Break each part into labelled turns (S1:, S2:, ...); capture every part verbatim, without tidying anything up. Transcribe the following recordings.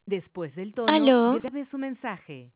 S1: Después del tono,
S2: Aló.
S1: grabe su mensaje.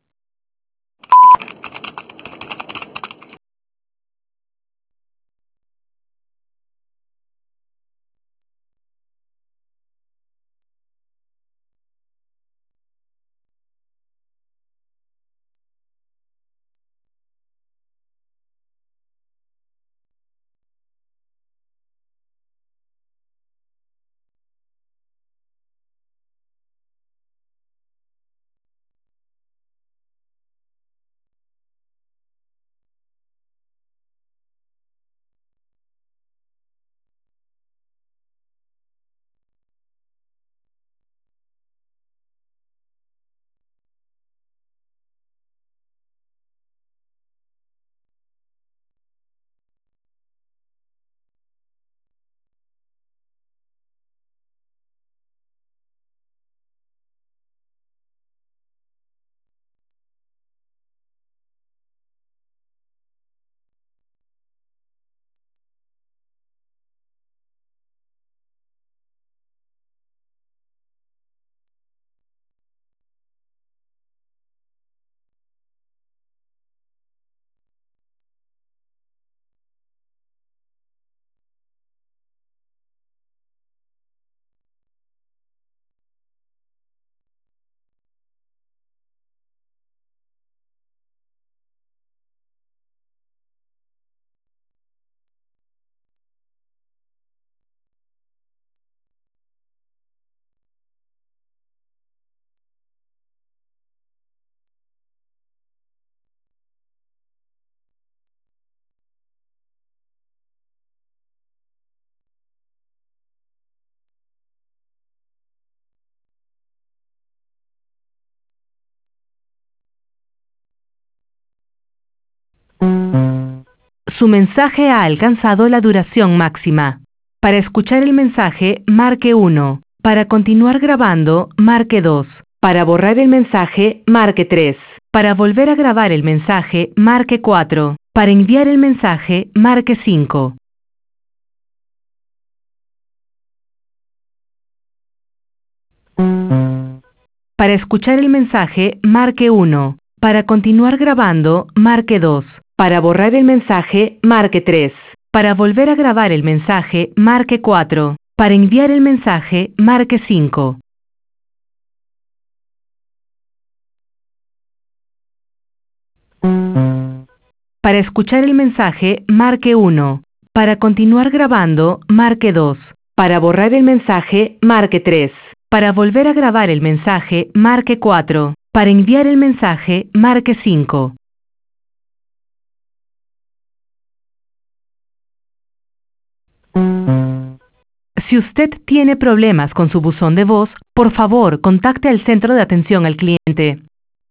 S1: Su mensaje ha alcanzado la duración máxima. Para escuchar el mensaje, marque uno. Para continuar grabando, marque dos. Para borrar el mensaje, marque tres. Para volver a grabar el mensaje, marque cuatro. Para enviar el mensaje, marque cinco. Para escuchar el mensaje, marque uno. Para continuar grabando, marque dos. Para borrar el mensaje, marque tres. Para volver a grabar el mensaje, marque cuatro. Para enviar el mensaje, marque cinco. Para escuchar el mensaje, marque uno. Para continuar grabando, marque dos. Para borrar el mensaje, marque tres. Para volver a grabar el mensaje, marque cuatro. Para enviar el mensaje, marque cinco. Si usted tiene problemas con su buzón de voz, por favor, contacte al centro de atención al cliente.